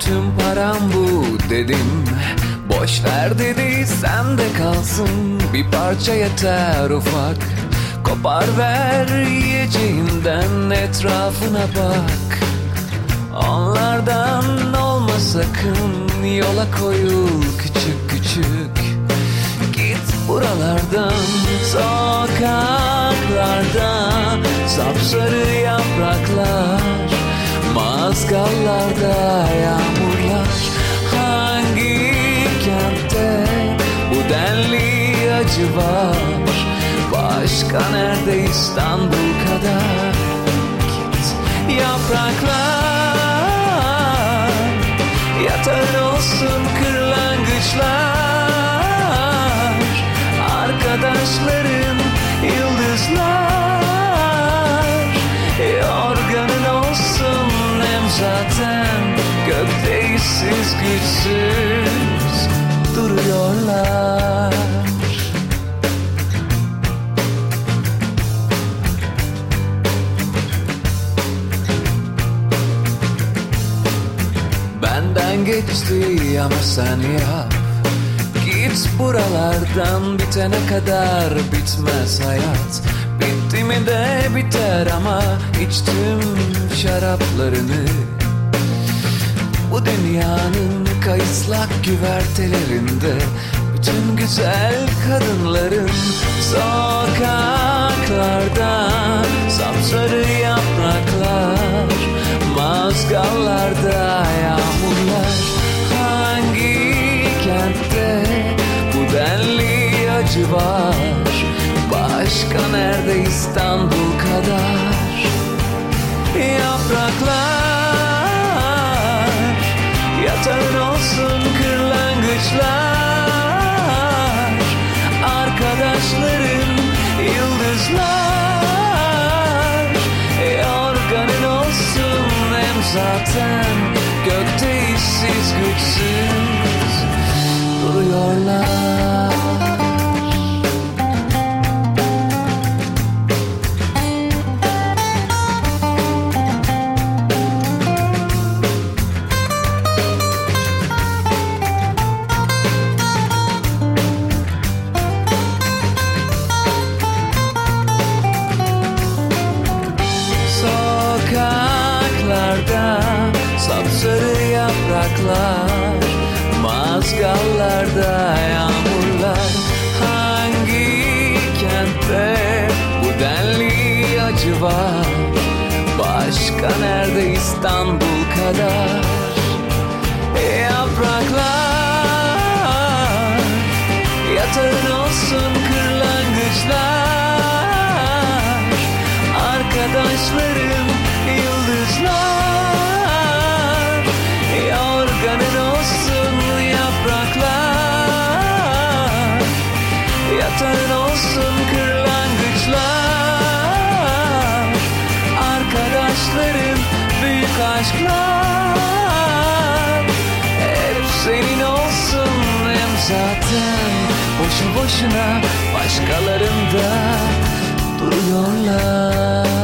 Tüm param bu dedim. Boş ver dedi, sen de kalsın. Bir parça yeter ufak. Kopar ver yiyeceğinden, etrafına bak. Onlardan olma sakın, yola koyul küçük küçük. Git buralardan, sokaklarda sapsarı yapraklar, mazgallarda yağmurlar. Hangi kentte bu denli acı var? Başka nerede İstanbul kadar? Git yapraklar, yatağın olsun kırlangıçlar, arkadaşların yıldızlar. Yorganın olsun hem zaten gökte işsiz güçsüz duruyorlar. Benden geçti ama sen yap. Git buralardan, bitene kadar bitmez hayat. Bitti mi de biter ama içtim şaraplarını. Bu dünyanın kayıslak güvertelerinde bütün güzel kadınların sokaklarda sapsarı yapraklar, mazgallarda yağmurlar. Hangi kentte bu denli acı var? Başka nerede İstanbul kadar? Yapraklar, yatağın olsun kırlangıçlar, arkadaşların yıldızlar. Yorganın olsun hem zaten gökte işsiz güçsüz duruyorlar. Sokaklarda sapsarı yapraklar, mazgallarda yağmurlar. Hangi kentte bu denli acı var? Başka nerede İstanbul kadar? Yapraklar, yatağın olsun kırlangıçlar, arkadaşların yıldızlar. Yorganın olsun yapraklar, yatağın olsun kırlangıçlar, arkadaşların büyük aşklar. Hep senin olsun hem zaten boşu boşuna başkalarında duruyorlar.